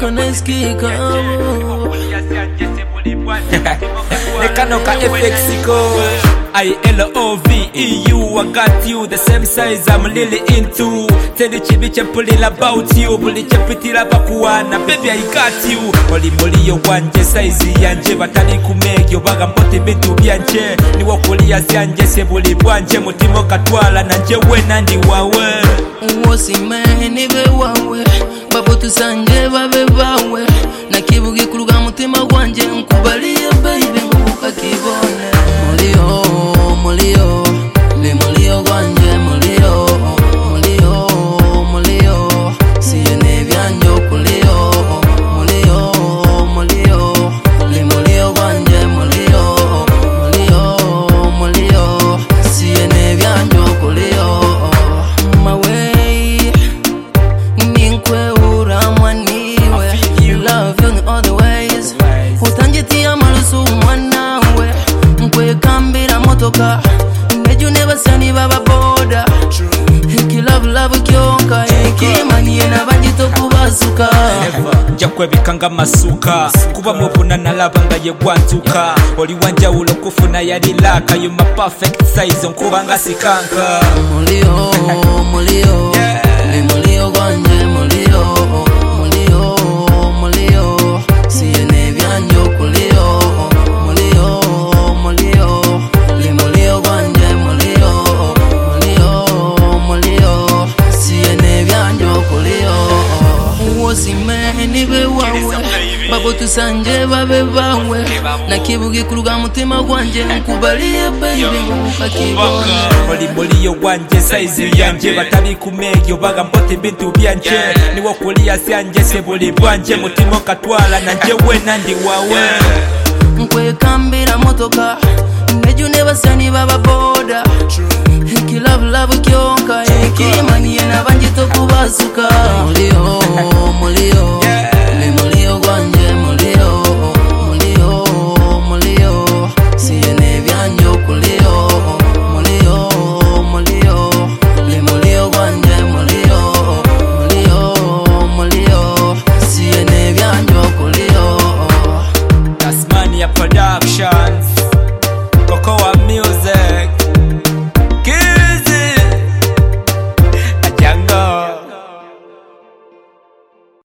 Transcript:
koneskika Nekanoka FXiko ILOVEU, I got you, the same size I'm really into. Tell the chibiche pulling about you, bully chapitila bakuana, baby I got you. Oli yo wanje size yanje, batali kumegyo baga mpote bintu byanje. Ni wakulia zanje sebuli bwanje, mutimo katwala nanje we nandi wawe. Wosi meheni be wawe, babu tusanje babe bawe. Na kibugi kuluga mutima wanje, nkubaliye baby mbuka kibone. Mulio, le mulio gwanje mulio, siye nebyanjo kulio, mulio, le mulio gwanje mulio, siye nebyanjo kulio. Mawe, ninkwe uramwaniwe, you love you in all the ways. Utanjitia malusu mwanawe, nkwe kambira motoka. Neju never sani baba boda. Hiki love kyonka. Hiki maniye na banjito kubasuka. Jakwe bikanga masuka. Kuba mwopuna na labanga ye gwantuka. Oli wanja ulo kufuna yadi laka. You my perfect size nkubanga sikanka. Mulio le mulio gwanje mulio siye nebyanjo kulio. Le mulio gwanje mulio siye nebyanjo kulio. Wosi meheni be wawe, babu tusanje babe bawe. Na kibugi kuluga mutima gwanje, nkubaliye baby mbuka kibone. Oli yo wanje size yanje, batali kumegyo baga mpote bintu byanje. Ni wakulia zanje sebuli bwanje, mutimo katwala nanje we nandi wawe. Nkwe kambira motoka, neju never sani baba boda. Hiki love kyonka, hiki maniye na banjito kubasuka. Mulio